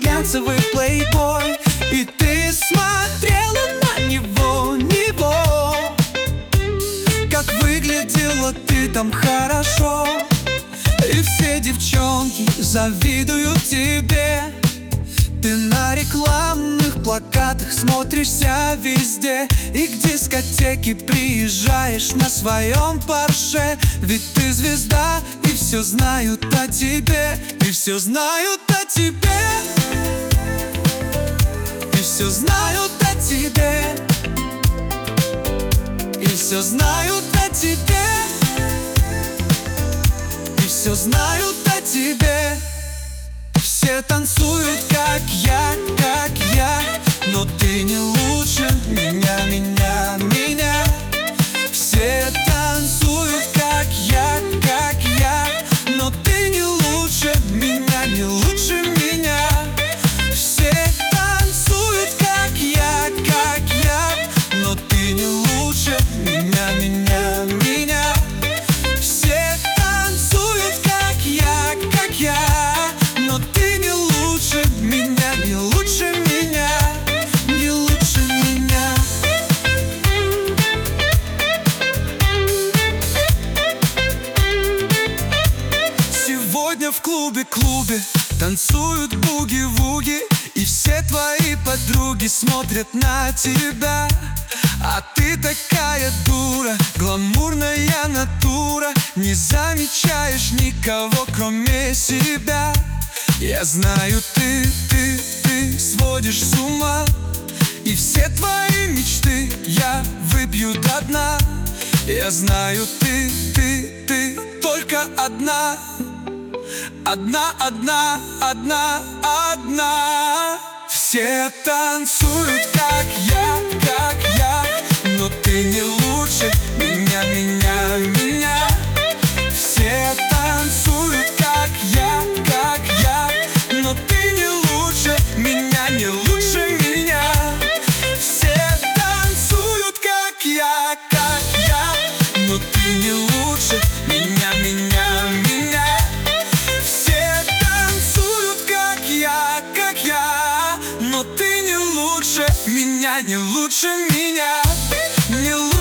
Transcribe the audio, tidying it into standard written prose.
глянцевый плейбой, и ты смотрела на него. Как выглядела ты там хорошо, и все девчонки завидуют тебе. Ты на рекламных плакатах смотришься везде, и к дискотеке приезжаешь на своем Порше. Ведь ты звезда, и все знают о тебе, и все знают о тебе, и все знают о тебе, и все знают о тебе, и все знают о тебе. Все танцуют, как я, но ты не лучше меня. Все танцуют, как я, но ты не лучше меня. Все танцуют, как я, но ты не лучше меня. Все танцуют, как я, но ты не лучше меня, не лучше меня, не лучше меня. Сегодня в клубе танцуют буги-вуги, и все твои подруги смотрят на тебя. А ты такая дура, гламурная натура, не замечаешь никого, кроме себя. Я знаю, ты сводишь с ума, и все твои мечты я выпью до дна. Я знаю, ты только одна. Все танцуют, как я, но ты не лучше меня. Все танцуют, как я, но ты не лучше меня, не лучше меня. Все танцуют, как я, но ты не лучше меня. Все танцуют, как я, но ты не лучше меня, не лучше меня, не лучше.